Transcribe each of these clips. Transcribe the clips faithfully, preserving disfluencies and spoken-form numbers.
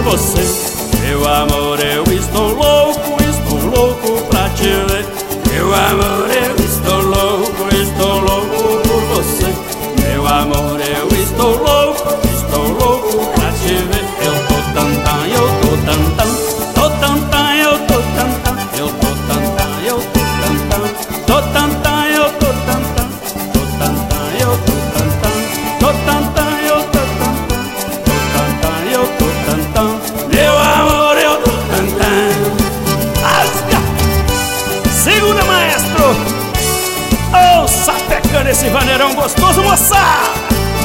você. Meu amor, eu estou louco, estou louco pra te ver. Meu amor, eu estou louco, estou louco por você. Meu amor, eu estou louco, estou louco pra te ver. Eu tô tantã, eu tô tantã, tô tantã, eu tô tantã, eu tô tantã, eu tô tantã, tô tantã, eu tô tantã, tô tantã, eu tô tantã, tô tantã, eu tô tantã, tô tantã, eu tô tantã. Meu amor, eu tô tantã. Asca! Segura, maestro! Ô, sapecando esse vaneirão gostoso, moçada!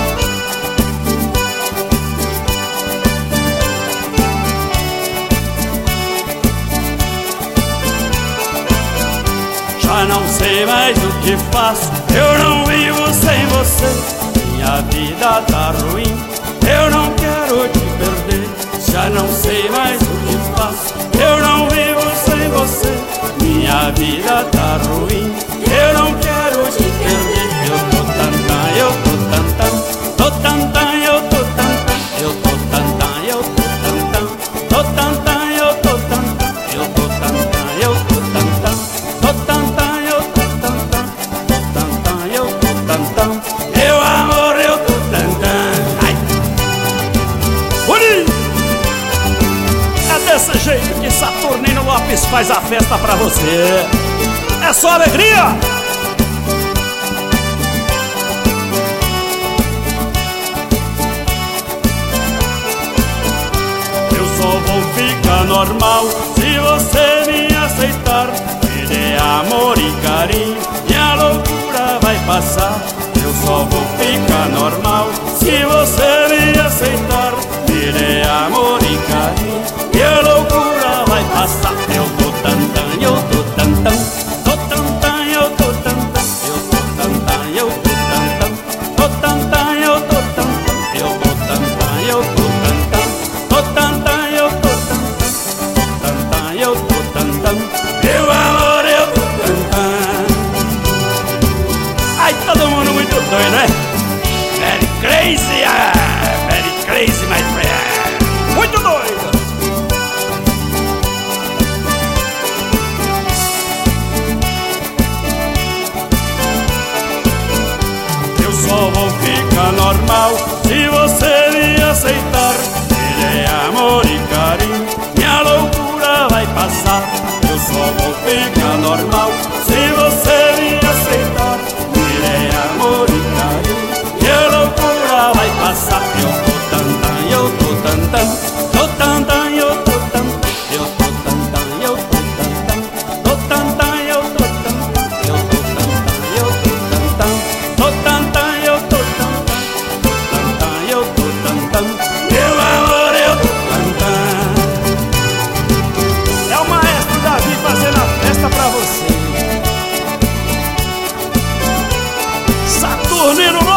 Já não sei mais o que faço, eu não vivo sem você. Minha vida tá ruim, eu não quero te perder. Já não sei mais o que faço, eu não vivo sem você. Minha vida tá ruim, eu não quero te perder. Eu tô tantã, eu tô tantã, tô tantã, eu tô tantã, eu tô tantã, eu tô tantã, tô tantã, eu tô tantã, eu tô tantã, eu tô tantã, tô tantã, eu tô tantã, tô tantã, eu tô tantã. Meu amor, eu tô tantã. Ai! Bonito! É desse jeito que Saturnino Lopes faz a festa pra você. É só alegria! Eu só vou ficar normal se você me aceitar. Me dê amor e carinho e a loucura vai passar. Eu só vou ficar normal se você me aceitar. Me dê amor e carinho e a loucura vai passar. Eu tô tantã, eu tô tantã, tô tantã, eu tô tantã, eu tô tantã, eu tô tantã, tô tantã, eu tô tantã, eu tô tantã, eu tô tantã, tô tantã, eu tô tantã, tantã, eu tô tantã. Meu amor, eu tô tantã. Ai, todo mundo muito doido, né? Very crazy, ah, very crazy, my friend. Muito doido. Eu só vou ficar normal se você me aceitar. Me dê amor e carinho, minha loucura vai passar. Eu só vou ficar normal se você me aceitar. Me dê amor e carinho, minha loucura vai passar. Eu tô tantã, eu tô tantã, tô tantã, eu tô tantã, eu tô tantã, eu tô tantã, tô tantã, eu tô tantã, eu tô tantã, eu tô tantã, tô tantã, eu tô tantã, tô tantã, eu tô tantã. Meu amor, eu tô tantã. É o maestro Davi fazendo a festa pra você. Saturnino